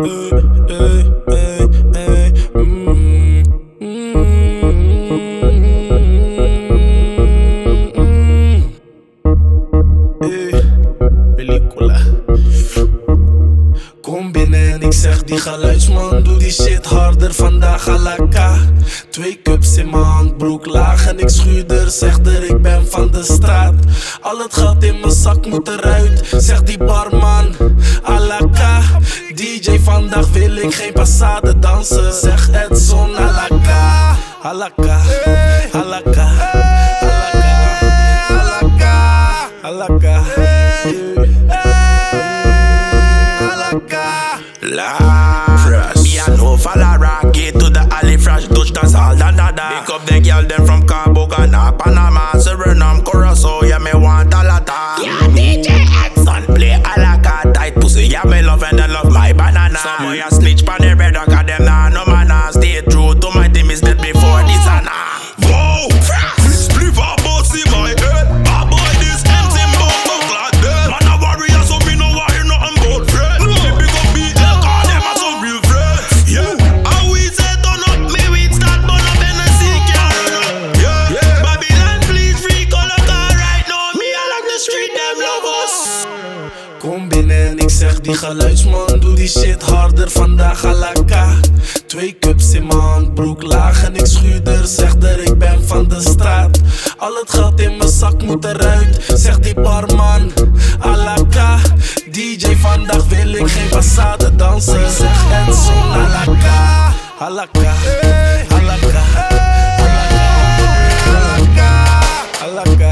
Película. Kom binnen en ik zeg die geluidsman, doe die shit harder vandaag à la K. 2 cups in mijn handbroek laag en ik schuurder, zeg er ik ben van de straat. Al het geld in mijn zak moet eruit, zeg die barman à la K. DJ vandaag wil ik geen passade dansen, zeg Edson à la K. À la K, à la K, à la K, à la K, à la K. La fresh. Me a no follow rocky to the alley fresh. Touch dance all da da da. Pick up the girl them from Cabo Gana, Panama, Suriname, Curacao. Yeah, me want a lot of. Yeah, DJ Edson play a la cat tight pussy. Yeah, me love and I love my banana. Some boy a snitch pon the bread, cause them nah no man. Stay true to my team is dead before this and whoa, fresh. Spliff a boss in my head. A boy this empty bumbo clad dead. Man a warrior so me no worry nothing but friend. Me big up BL cause them are some real friends. Yeah, how we say turn up, me we start burn up and I see can't run up. Yeah, Babylon please free color car right now. Me I like the street them love us. Kom binnen en ik zeg die geluidsman, doe die shit harder vandaag à la K. 2 cups in mijn handbroek laag en ik schuurder, zeg er ik ben van de straat. Al het geld in mijn zak moet eruit, zeg die barman à la K. DJ vandaag wil ik geen passade dansen, zeg Edson à la K. À la K, à la K, à la K, à la K.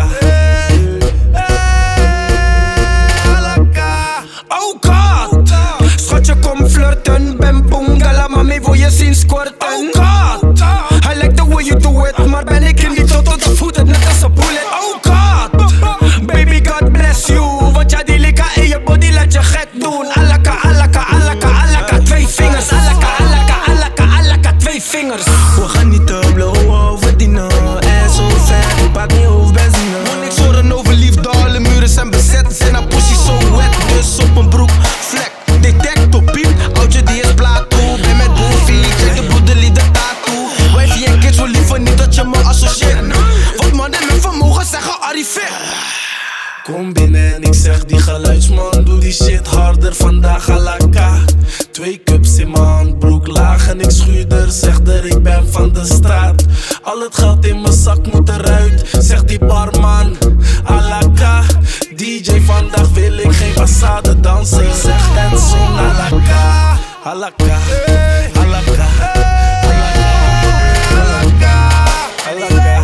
Oh God, schatje kom flirten, ben boongala, mami wil je zien squirten. Oh God, I like the way you do it, maar ben ik in die toto, dan voelt het net als een bullet. Oh God, baby God bless you, want ja die lika in je body laat je gek doen. Alaka, alaka, alaka, alaka, 2 vingers. Alaka, alaka, alaka, alaka, 2 vingers. We gaan niet te blowen, verdienen en zo ver, ik pak niet hoofdbenzine. Want niks horen over liefde, alle muren zijn bezet. Zijn haar pussy zo wet, dus op een broek vlek. Detector piep, oudje die is plaatoe. Ben met boefie, check de broeder liet de tattoo. Wijfie en kids wil liever niet dat je me associeert. Want mannen met vermogen zeggen arriveer. Kom binnen en ik zeg die geluidsman, doe die shit harder vandaag à la K. 2 cups in mijn handbroek laag en ik schuurder, zeg er ik ben van de straat. Al het geld in mijn zak moet eruit, zeg die barman à la K. DJ vandaag wil ik geen passade dansen, zeg Edson à la K. À la K, à la K, à la K, à la K.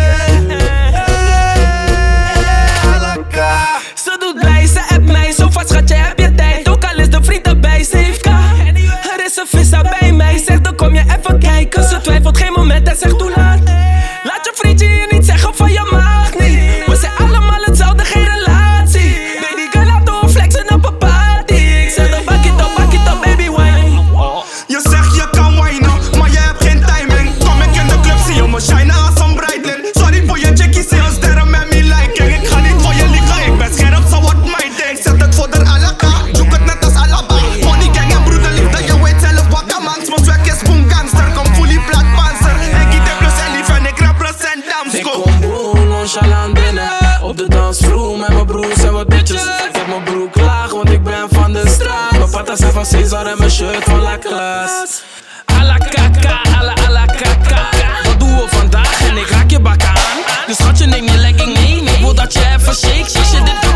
Ze doet blij, ze appt mij, zo vast schatje heb je tijd. Ook al is de vriend erbij, ze heeft K. Er is een vissa bij mij, zegt dan kom je even kijken. Ze twijfelt geen moment en zegt hoe laat. Laat je vriendje je niet zeggen van je mag niet. We zijn allemaal hetzelfde, geen relatie. Baby girl laat door flexen op een party. Ik zeg dan back it up baby wine. Je zegt je kan whinen, maar je hebt geen timing. Kom ik in de club, zie je me shinen als een Breitling. Sorry voor je chickie, zie je sterren met me liking. Ik ga niet voor je liegen, ik ben scherp, zo wordt mijn ding. Zet het voor de alaka, zoek het net als Alaba. Money gang en broederliefde, je weet zelf wat de man. Mijn swag is boom gangster, kom fully black panzer. Ik eet de plus en lief en ik represent Damsko. Ik kom boel nonchalant binnen, op de dansvloer met mijn broers en wat bitches. Ik heb mijn broek laag, want ik ben van de straat. Mijn patas zijn van Cesar en mijn shirt van La Classe. À la kaka, à la kaka. Wat doen we vandaag en ik raak je bakken aan. Dus schatje neem je legging mee, ik wil dat je even shake. Shit, dit